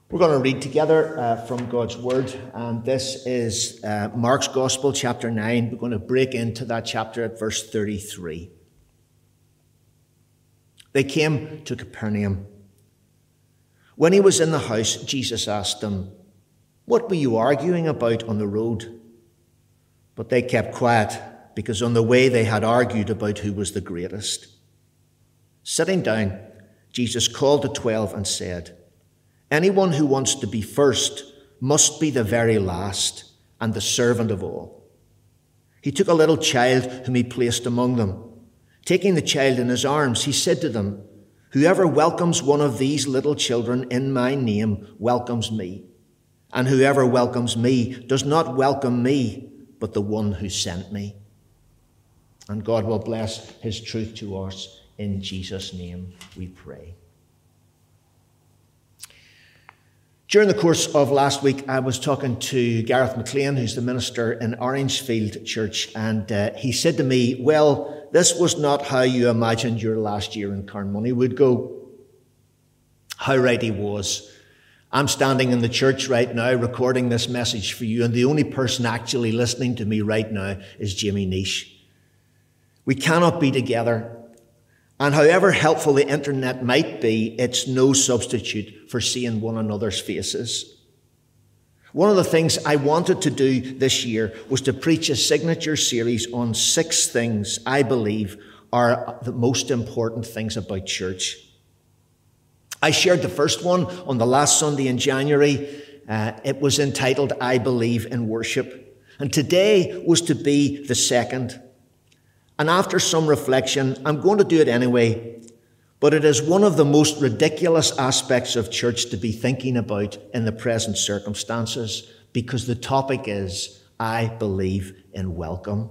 We're going to read together from God's Word, and this is Mark's Gospel, chapter 9. We're going to break into that chapter at verse 33. They came to Capernaum. When he was in the house, Jesus asked them, "What were you arguing about on the road?" But they kept quiet, because on the way they had argued about who was the greatest. Sitting down, Jesus called the 12 and said, "Anyone who wants to be first must be the very last and the servant of all." He took a little child whom he placed among them. Taking the child in his arms, he said to them, "Whoever welcomes one of these little children in my name welcomes me. And whoever welcomes me does not welcome me, but the one who sent me." And God will bless his truth to us. In Jesus' name we pray. During the course of last week, I was talking to Gareth McLean, who's the minister in Orangefield Church, and he said to me, "Well, this was not how you imagined your last year in Carnmoney would go." How right he was. I'm standing in the church right now recording this message for you, and the only person actually listening to me right now is Jimmy Nish. We cannot be together. And however helpful the internet might be, it's no substitute for seeing one another's faces. One of the things I wanted to do this year was to preach a signature series on 6 things I believe are the most important things about church. I shared the first one on the last Sunday in January. It was entitled, "I Believe in Worship." And today was to be the second. And after some reflection, I'm going to do it anyway, but it is one of the most ridiculous aspects of church to be thinking about in the present circumstances, because the topic is, I believe in welcome.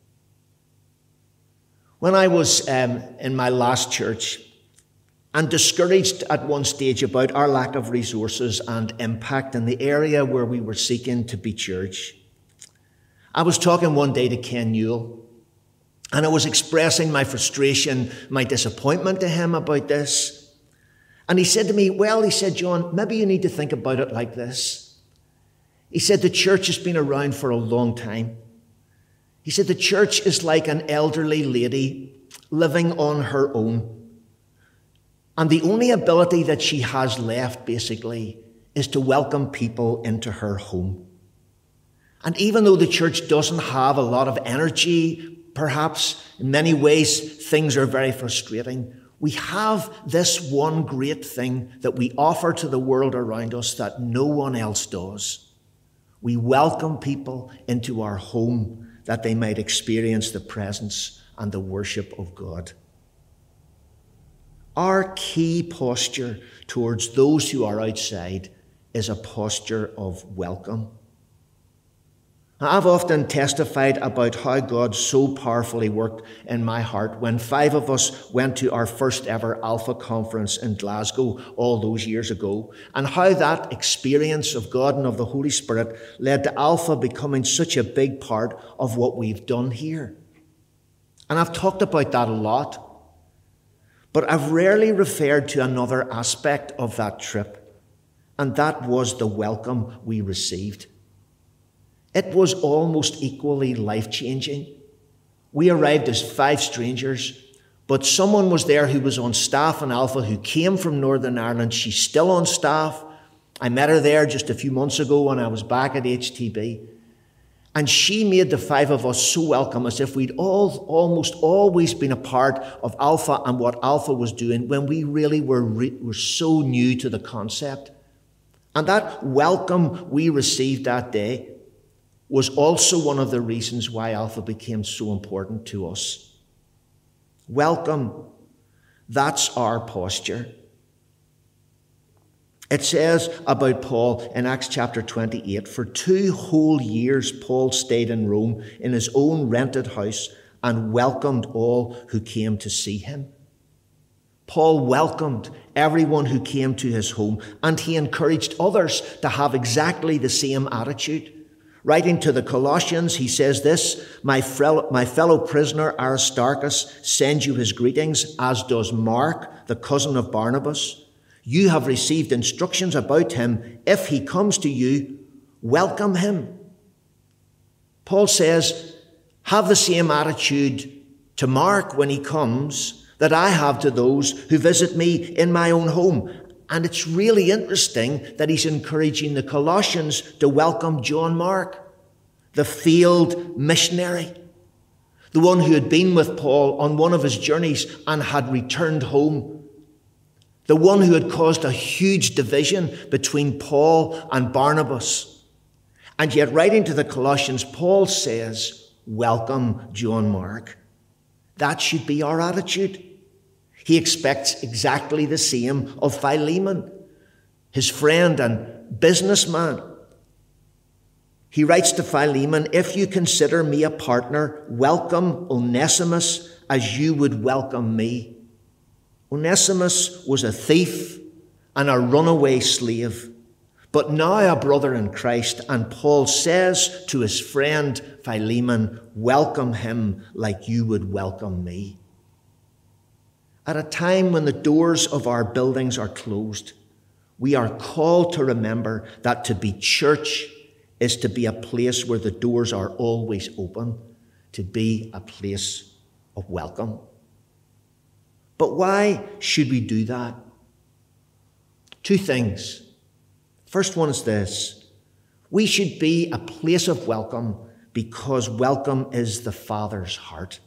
When I was in my last church, and discouraged at one stage about our lack of resources and impact in the area where we were seeking to be church, I was talking one day to Ken Newell, and I was expressing my frustration, my disappointment to him about this. And he said to me, "Well," he said, "John, maybe you need to think about it like this." He said, "The church has been around for a long time." He said, "The church is like an elderly lady living on her own. And the only ability that she has left, basically, is to welcome people into her home. And even though the church doesn't have a lot of energy, perhaps in many ways things are very frustrating, we have this one great thing that we offer to the world around us that no one else does. We welcome people into our home that they might experience the presence and the worship of God." Our key posture towards those who are outside is a posture of welcome. I've often testified about how God so powerfully worked in my heart when 5 of us went to our first ever Alpha conference in Glasgow all those years ago, and how that experience of God and of the Holy Spirit led to Alpha becoming such a big part of what we've done here. And I've talked about that a lot, but I've rarely referred to another aspect of that trip, and that was the welcome we received. It was almost equally life-changing. We arrived as 5 strangers, but someone was there who was on staff in Alpha who came from Northern Ireland. She's still on staff. I met her there just a few months ago when I was back at HTB. And she made the 5 of us so welcome, as if we'd almost always been a part of Alpha and what Alpha was doing, when we really were so new to the concept. And that welcome we received that day was also one of the reasons why Alpha became so important to us. Welcome, that's our posture. It says about Paul in Acts chapter 28, "For 2 whole years Paul stayed in Rome in his own rented house and welcomed all who came to see him." Paul welcomed everyone who came to his home, and he encouraged others to have exactly the same attitude. Writing to the Colossians, he says this, my fellow prisoner Aristarchus sends you his greetings, as does Mark, the cousin of Barnabas. You have received instructions about him. If he comes to you, welcome him. Paul says, have the same attitude to Mark when he comes that I have to those who visit me in my own home. And it's really interesting that he's encouraging the Colossians to welcome John Mark, the failed missionary, the one who had been with Paul on one of his journeys and had returned home, the one who had caused a huge division between Paul and Barnabas. And yet, writing to the Colossians, Paul says, welcome John Mark. That should be our attitude. He expects exactly the same of Philemon, his friend and businessman. He writes to Philemon, if you consider me a partner, welcome Onesimus as you would welcome me. Onesimus was a thief and a runaway slave, but now a brother in Christ, and Paul says to his friend Philemon, welcome him like you would welcome me. At a time when the doors of our buildings are closed, we are called to remember that to be church is to be a place where the doors are always open, to be a place of welcome. But why should we do that? Two things. First one is this. We should be a place of welcome because welcome is the Father's heart.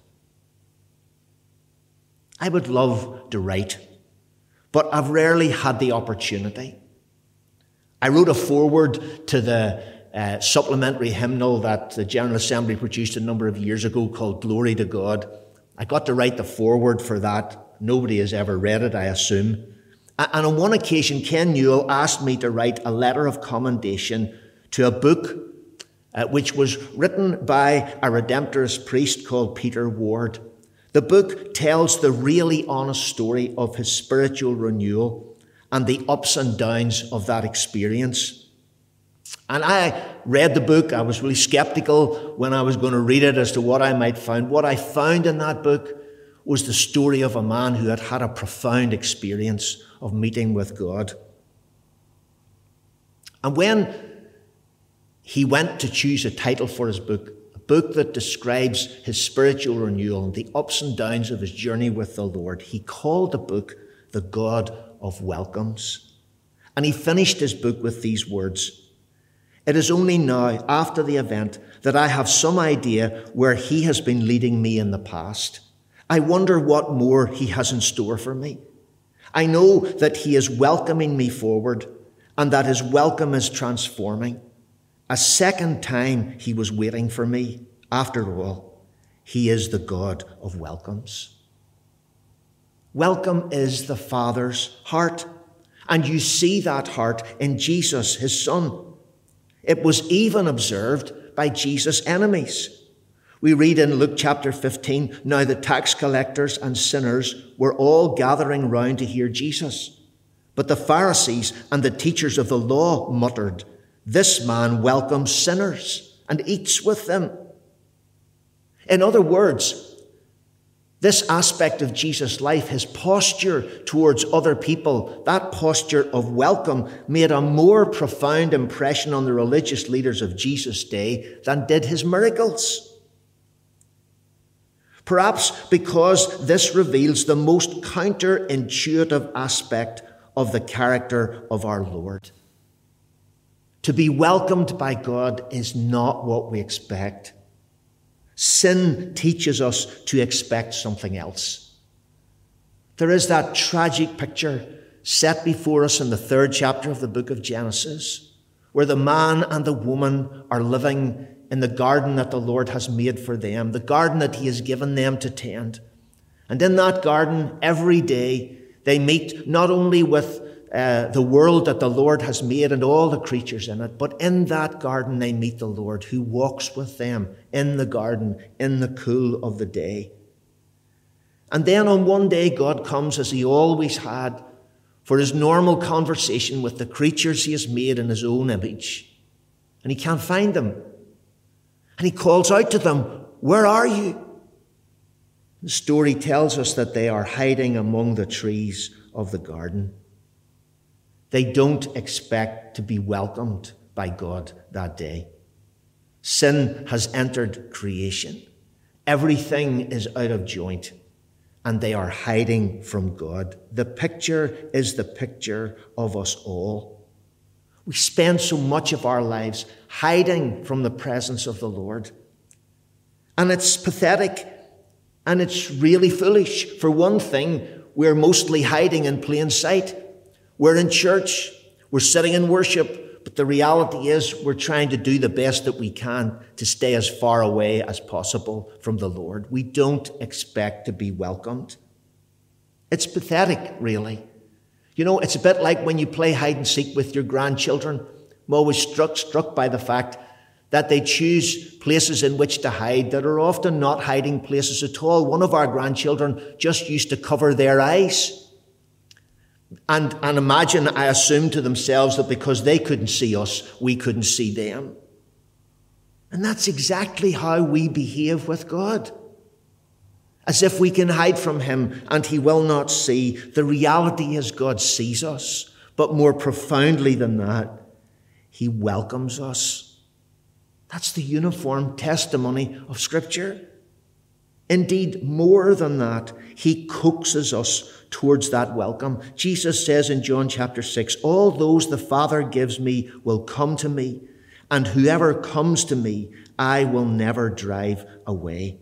I would love to write, but I've rarely had the opportunity. I wrote a foreword to the supplementary hymnal that the General Assembly produced a number of years ago called Glory to God. I got to write the foreword for that. Nobody has ever read it, I assume. And on one occasion, Ken Newell asked me to write a letter of commendation to a book which was written by a Redemptorist priest called Peter Ward. The book tells the really honest story of his spiritual renewal and the ups and downs of that experience. And I read the book. I was really skeptical when I was going to read it as to what I might find. What I found in that book was the story of a man who had had a profound experience of meeting with God. And when he went to choose a title for his book, a book that describes his spiritual renewal and the ups and downs of his journey with the Lord, he called the book The God of Welcomes. And he finished his book with these words, "It is only now, after the event, that I have some idea where he has been leading me in the past. I wonder what more he has in store for me. I know that he is welcoming me forward and that his welcome is transforming. A second time he was waiting for me. After all, he is the God of welcomes." Welcome is the Father's heart, and you see that heart in Jesus, his Son. It was even observed by Jesus' enemies. We read in Luke chapter 15, "Now the tax collectors and sinners were all gathering round to hear Jesus. But the Pharisees and the teachers of the law muttered, 'This man welcomes sinners and eats with them.'" In other words, this aspect of Jesus' life, his posture towards other people, that posture of welcome made a more profound impression on the religious leaders of Jesus' day than did his miracles. Perhaps because this reveals the most counterintuitive aspect of the character of our Lord. To be welcomed by God is not what we expect. Sin teaches us to expect something else. There is that tragic picture set before us in the 3rd chapter of the book of Genesis, where the man and the woman are living in the garden that the Lord has made for them, the garden that he has given them to tend. And in that garden, every day, they meet not only with the world that the Lord has made and all the creatures in it, but in that garden they meet the Lord who walks with them in the garden in the cool of the day. And then on one day, God comes as he always had for his normal conversation with the creatures he has made in his own image. And he can't find them. And he calls out to them, "Where are you?" The story tells us that they are hiding among the trees of the garden. They don't expect to be welcomed by God that day. Sin has entered creation. Everything is out of joint, and they are hiding from God. The picture is the picture of us all. We spend so much of our lives hiding from the presence of the Lord. And it's pathetic, and it's really foolish. For one thing, we're mostly hiding in plain sight. We're in church, we're sitting in worship, but the reality is we're trying to do the best that we can to stay as far away as possible from the Lord. We don't expect to be welcomed. It's pathetic, really. You know, it's a bit like when you play hide and seek with your grandchildren. I'm always struck by the fact that they choose places in which to hide that are often not hiding places at all. One of our grandchildren just used to cover their eyes. And imagine, I assumed to themselves that because they couldn't see us, we couldn't see them. And that's exactly how we behave with God. As if we can hide from him and he will not see. The reality is God sees us. But more profoundly than that, he welcomes us. That's the uniform testimony of Scripture. Indeed, more than that, he coaxes us towards that welcome. Jesus says in John chapter 6, all those the Father gives me will come to me, and whoever comes to me, I will never drive away.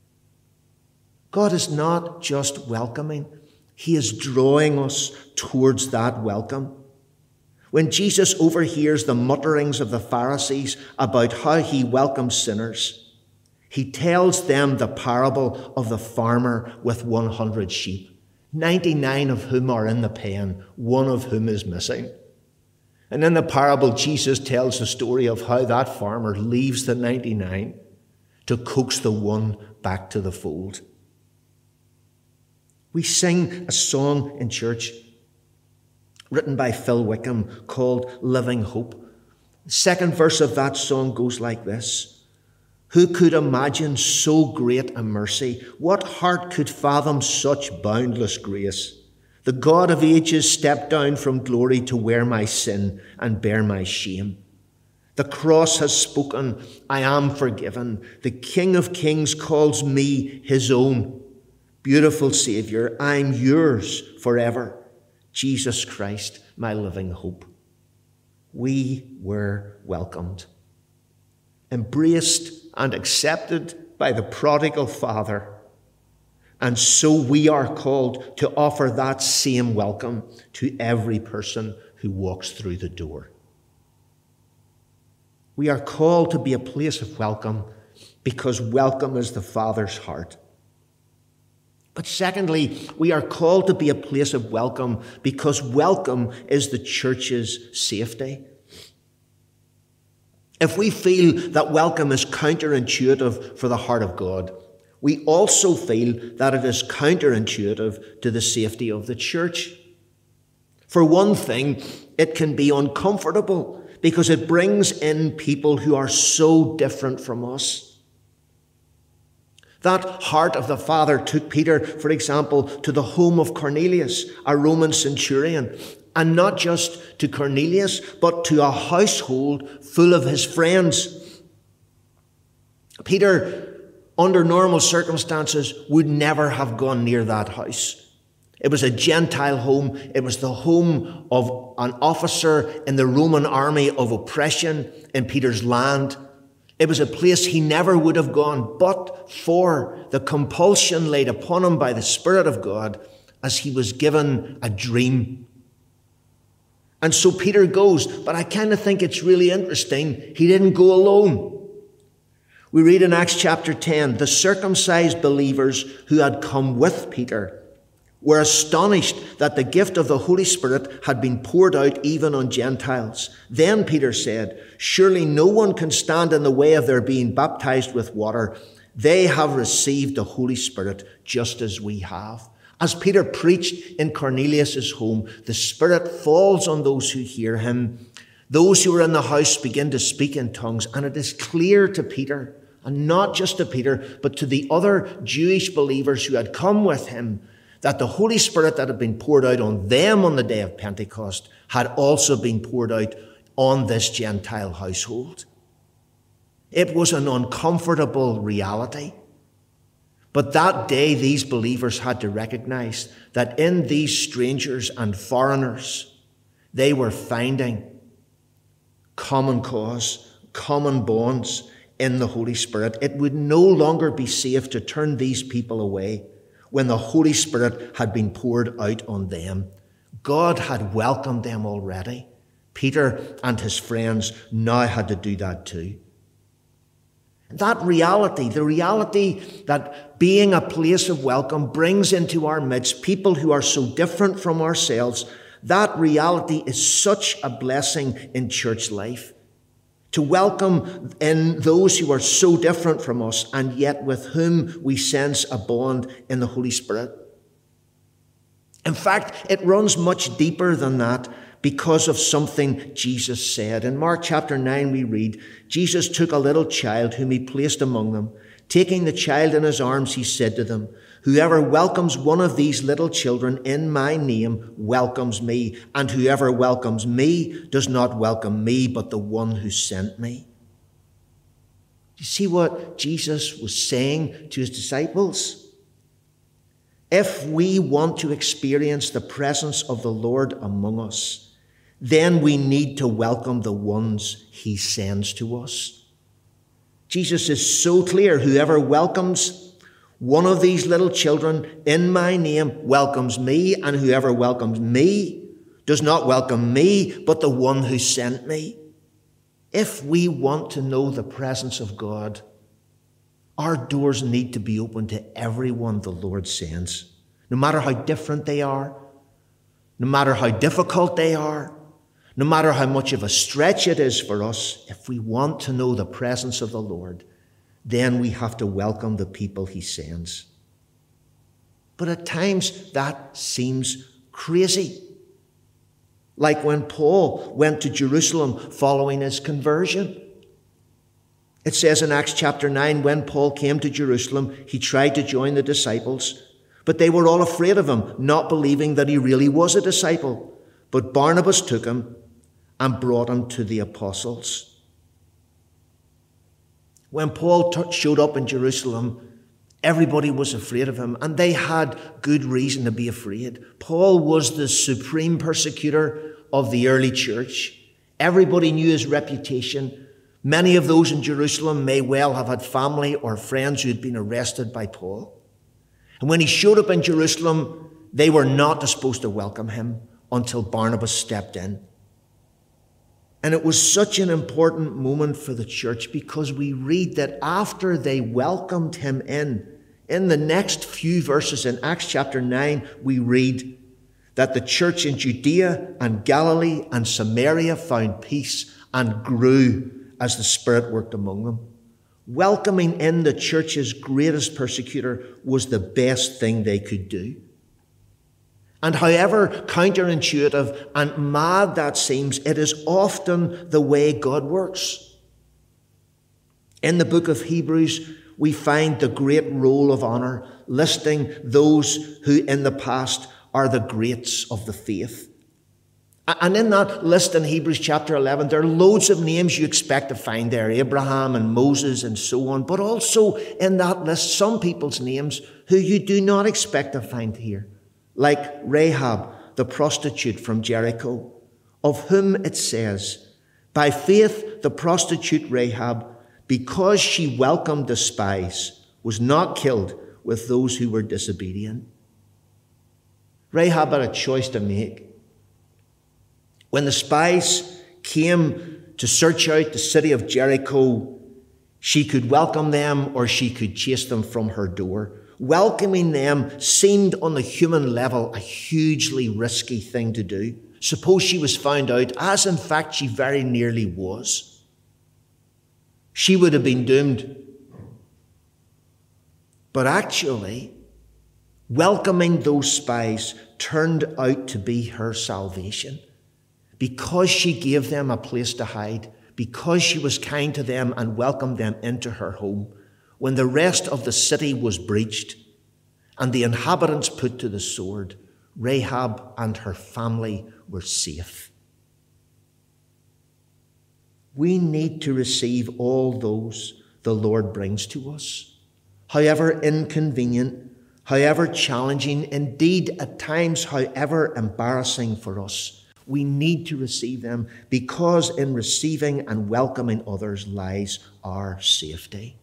God is not just welcoming, he is drawing us towards that welcome. When Jesus overhears the mutterings of the Pharisees about how he welcomes sinners, he tells them the parable of the farmer with 100 sheep. 99 of whom are in the pen, one of whom is missing. And in the parable, Jesus tells the story of how that farmer leaves the 99 to coax the one back to the fold. We sing a song in church written by Phil Wickham called Living Hope. The second verse of that song goes like this. Who could imagine so great a mercy? What heart could fathom such boundless grace? The God of ages stepped down from glory to wear my sin and bear my shame. The cross has spoken, I am forgiven. The King of Kings calls me his own. Beautiful Saviour, I'm yours forever. Jesus Christ, my living hope. We were welcomed, embraced and accepted by the prodigal Father. And so we are called to offer that same welcome to every person who walks through the door. We are called to be a place of welcome because welcome is the Father's heart. But secondly, we are called to be a place of welcome because welcome is the church's safety. If we feel that welcome is counterintuitive for the heart of God, we also feel that it is counterintuitive to the safety of the church. For one thing, it can be uncomfortable because it brings in people who are so different from us. That heart of the Father took Peter, for example, to the home of Cornelius, a Roman centurion, and not just to Cornelius, but to a household full of his friends. Peter, under normal circumstances, would never have gone near that house. It was a Gentile home. It was the home of an officer in the Roman army of oppression in Peter's land. It was a place he never would have gone but for the compulsion laid upon him by the Spirit of God as he was given a dream. And so Peter goes, but I kind of think it's really interesting. He didn't go alone. We read in Acts chapter 10, the circumcised believers who had come with Peter were astonished that the gift of the Holy Spirit had been poured out even on Gentiles. Then Peter said, surely no one can stand in the way of their being baptized with water. They have received the Holy Spirit just as we have. As Peter preached in Cornelius' home, the Spirit falls on those who hear him. Those who are in the house begin to speak in tongues, and it is clear to Peter, and not just to Peter, but to the other Jewish believers who had come with him, that the Holy Spirit that had been poured out on them on the day of Pentecost had also been poured out on this Gentile household. It was an uncomfortable reality. But that day, these believers had to recognize that in these strangers and foreigners, they were finding common cause, common bonds in the Holy Spirit. It would no longer be safe to turn these people away when the Holy Spirit had been poured out on them. God had welcomed them already. Peter and his friends now had to do that too. That reality, the reality that being a place of welcome brings into our midst people who are so different from ourselves, that reality is such a blessing in church life. To welcome in those who are so different from us and yet with whom we sense a bond in the Holy Spirit. In fact, it runs much deeper than that because of something Jesus said. In Mark chapter 9 we read, Jesus took a little child whom he placed among them. Taking the child in his arms, he said to them, "Whoever welcomes one of these little children in my name welcomes me, and whoever welcomes me does not welcome me, but the one who sent me." Do you see what Jesus was saying to his disciples? If we want to experience the presence of the Lord among us, then we need to welcome the ones he sends to us. Jesus is so clear. Whoever welcomes one of these little children in my name welcomes me, and whoever welcomes me does not welcome me, but the one who sent me. If we want to know the presence of God, our doors need to be open to everyone the Lord sends, no matter how different they are, no matter how difficult they are, no matter how much of a stretch it is for us. If we want to know the presence of the Lord, then we have to welcome the people he sends. But at times that seems crazy. Like when Paul went to Jerusalem following his conversion. It says in Acts chapter 9, when Paul came to Jerusalem, he tried to join the disciples, but they were all afraid of him, not believing that he really was a disciple. But Barnabas took him and brought him to the apostles. When Paul showed up in Jerusalem, everybody was afraid of him, and they had good reason to be afraid. Paul was the supreme persecutor of the early church. Everybody knew his reputation. Many of those in Jerusalem may well have had family or friends who had been arrested by Paul. And when he showed up in Jerusalem, they were not supposed to welcome him until Barnabas stepped in. And it was such an important moment for the church because we read that after they welcomed him in the next few verses in Acts chapter 9, we read that the church in Judea and Galilee and Samaria found peace and grew as the Spirit worked among them. Welcoming in the church's greatest persecutor was the best thing they could do. And however counterintuitive and mad that seems, it is often the way God works. In the book of Hebrews, we find the great roll of honour, listing those who in the past are the greats of the faith. And in that list in Hebrews chapter 11, there are loads of names you expect to find there, Abraham and Moses and so on. But also in that list, some people's names who you do not expect to find here. Like Rahab, the prostitute from Jericho, of whom it says, by faith the prostitute Rahab, because she welcomed the spies, was not killed with those who were disobedient. Rahab had a choice to make. When the spies came to search out the city of Jericho, she could welcome them or she could chase them from her door. Welcoming them seemed on the human level a hugely risky thing to do. Suppose she was found out, as in fact she very nearly was. She would have been doomed. But actually, welcoming those spies turned out to be her salvation. Because she gave them a place to hide, because she was kind to them and welcomed them into her home, when the rest of the city was breached, and the inhabitants put to the sword, Rahab and her family were safe. We need to receive all those the Lord brings to us, however inconvenient, however challenging, indeed at times however embarrassing for us. We need to receive them, because in receiving and welcoming others lies our safety.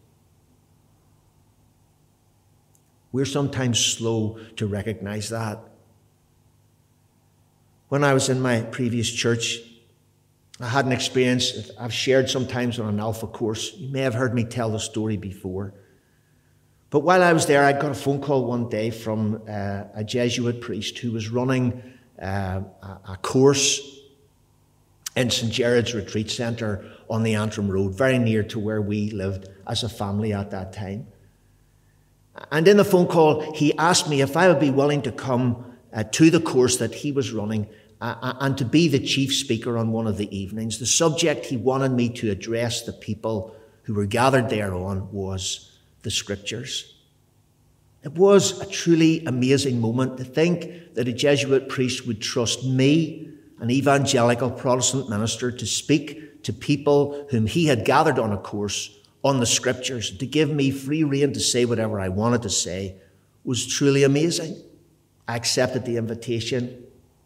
We're sometimes slow to recognize that. When I was in my previous church, I had an experience I've shared sometimes on an Alpha course. You may have heard me tell the story before. But while I was there, I got a phone call one day from a Jesuit priest who was running a course in St. Gerard's Retreat Centre on the Antrim Road, very near to where we lived as a family at that time. And in the phone call, he asked me if I would be willing to come to the course that he was running and to be the chief speaker on one of the evenings. The subject he wanted me to address the people who were gathered thereon was the Scriptures. It was a truly amazing moment to think that a Jesuit priest would trust me, an evangelical Protestant minister, to speak to people whom he had gathered on a course on the Scriptures, to give me free rein to say whatever I wanted to say, was truly amazing. I accepted the invitation.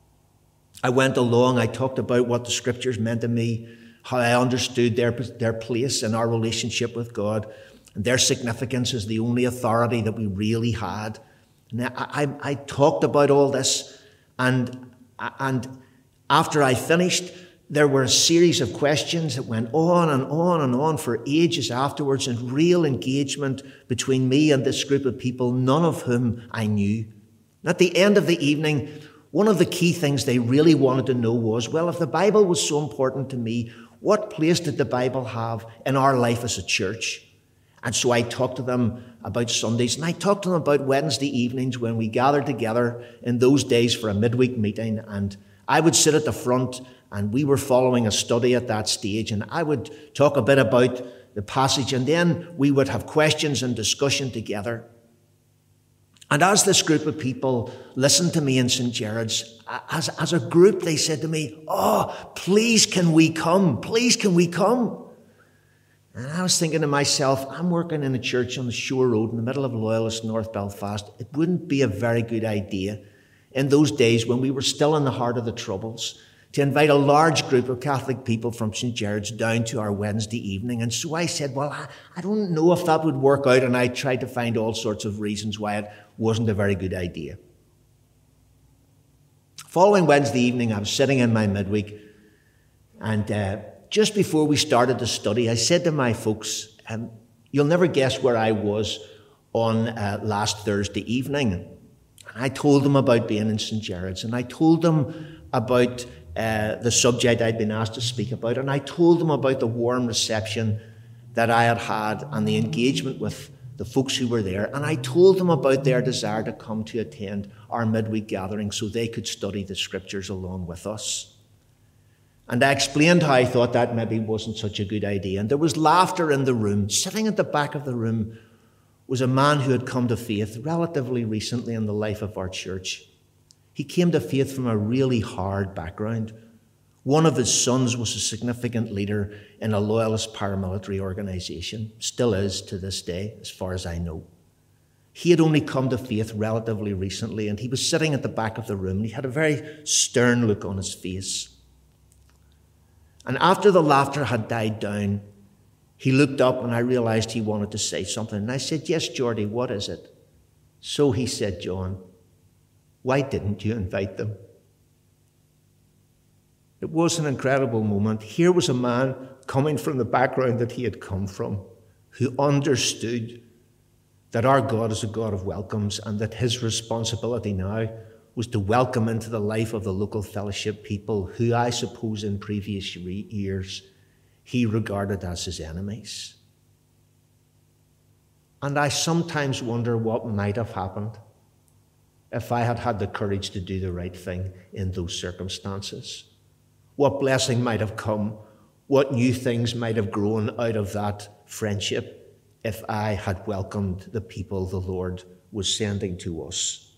I went along, I talked about what the Scriptures meant to me, how I understood their place in our relationship with God, and their significance as the only authority that we really had. And I talked about all this, and after I finished, there were a series of questions that went on and on and on for ages afterwards, and real engagement between me and this group of people, none of whom I knew. And at the end of the evening, one of the key things they really wanted to know was, well, if the Bible was so important to me, what place did the Bible have in our life as a church? And so I talked to them about Sundays, and I talked to them about Wednesday evenings when we gathered together in those days for a midweek meeting, and I would sit at the front, and we were following a study at that stage, and I would talk a bit about the passage, and then we would have questions and discussion together. And as this group of people listened to me in St. Gerard's, as a group, they said to me, "Oh, please can we come? Please can we come?" And I was thinking to myself, I'm working in a church on the Shore Road in the middle of Loyalist North Belfast. It wouldn't be a very good idea in those days when we were still in the heart of the Troubles to invite a large group of Catholic people from St. Gerard's down to our Wednesday evening. And so I said, well, I don't know if that would work out. And I tried to find all sorts of reasons why it wasn't a very good idea. Following Wednesday evening, I was sitting in my midweek, and just before we started the study, I said to my folks, you'll never guess where I was on last Thursday evening. And I told them about being in St. Gerard's, and I told them about the subject I'd been asked to speak about, and I told them about the warm reception that I had had and the engagement with the folks who were there, and I told them about their desire to come to attend our midweek gathering so they could study the Scriptures along with us. And I explained how I thought that maybe wasn't such a good idea, and there was laughter in the room. Sitting at the back of the room was a man who had come to faith relatively recently in the life of our church. He came to faith from a really hard background. One of his sons was a significant leader in a loyalist paramilitary organisation, still is to this day, as far as I know. He had only come to faith relatively recently, and he was sitting at the back of the room, and he had a very stern look on his face. And after the laughter had died down, he looked up, and I realised he wanted to say something. And I said, "Yes, Geordie, what is it?" "So," he said, "John, why didn't you invite them?" It was an incredible moment. Here was a man coming from the background that he had come from, who understood that our God is a God of welcomes, and that his responsibility now was to welcome into the life of the local fellowship people who, I suppose, in previous years he regarded as his enemies. And I sometimes wonder what might have happened if I had had the courage to do the right thing in those circumstances. What blessing might have come, what new things might have grown out of that friendship if I had welcomed the people the Lord was sending to us.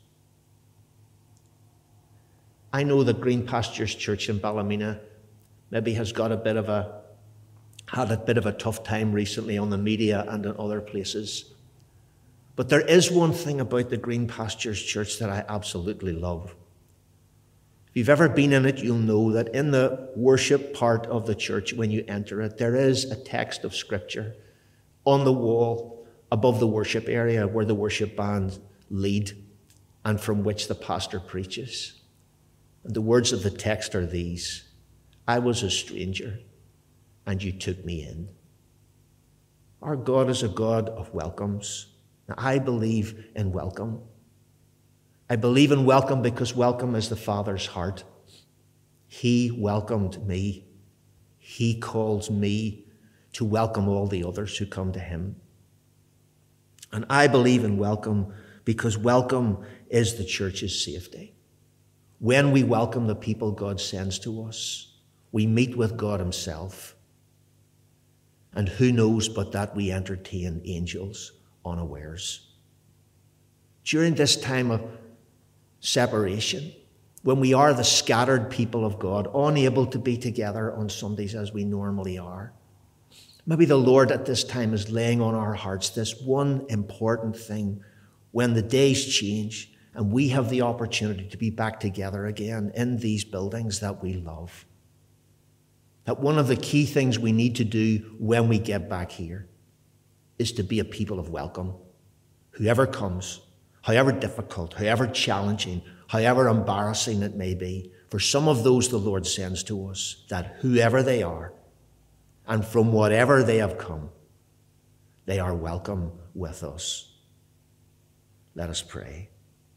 I know that Green Pastures Church in Ballymena maybe has had a bit of a tough time recently on the media and in other places. But there is one thing about the Green Pastures Church that I absolutely love. If you've ever been in it, you'll know that in the worship part of the church, when you enter it, there is a text of Scripture on the wall above the worship area where the worship band lead and from which the pastor preaches. And the words of the text are these: I was a stranger, and you took me in. Our God is a God of welcomes. Now, I believe in welcome. I believe in welcome because welcome is the Father's heart. He welcomed me. He calls me to welcome all the others who come to him. And I believe in welcome because welcome is the church's safety. When we welcome the people God sends to us, we meet with God himself. And who knows but that we entertain angels unawares. During this time of separation, when we are the scattered people of God, unable to be together on Sundays as we normally are, maybe the Lord at this time is laying on our hearts this one important thing: when the days change and we have the opportunity to be back together again in these buildings that we love, that one of the key things we need to do when we get back here is to be a people of welcome. Whoever comes, however difficult, however challenging, however embarrassing it may be, for some of those the Lord sends to us, that whoever they are and from whatever they have come, they are welcome with us. Let us pray.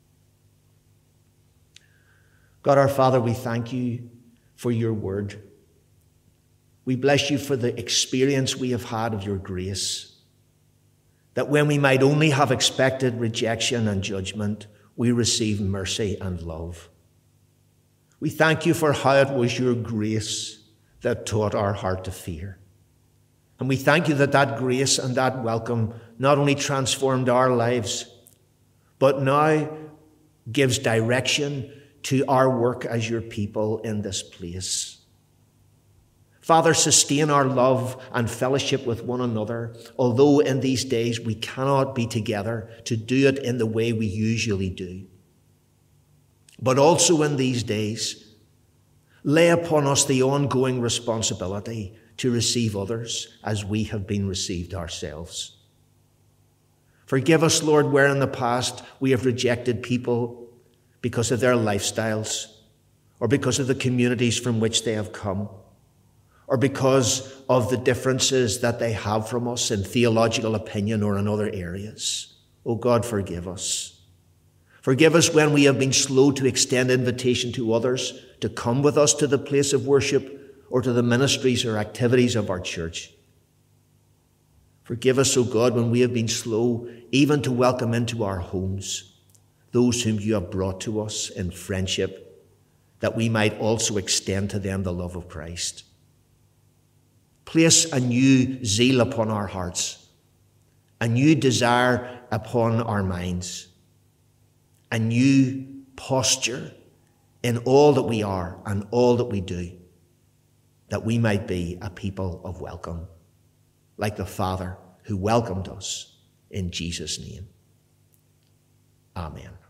God our Father, we thank you for your word. We bless you for the experience we have had of your grace, that when we might only have expected rejection and judgment, we receive mercy and love. We thank you for how it was your grace that taught our heart to fear. And we thank you that that grace and that welcome not only transformed our lives, but now gives direction to our work as your people in this place. Father, sustain our love and fellowship with one another, although in these days we cannot be together to do it in the way we usually do. But also in these days, lay upon us the ongoing responsibility to receive others as we have been received ourselves. Forgive us, Lord, where in the past we have rejected people because of their lifestyles or because of the communities from which they have come, or because of the differences that they have from us in theological opinion or in other areas. Oh God, forgive us. Forgive us when we have been slow to extend invitation to others to come with us to the place of worship or to the ministries or activities of our church. Forgive us, O God, when we have been slow even to welcome into our homes those whom you have brought to us in friendship, that we might also extend to them the love of Christ. Place a new zeal upon our hearts, a new desire upon our minds, a new posture in all that we are and all that we do, that we might be a people of welcome, like the Father who welcomed us in Jesus' name. Amen.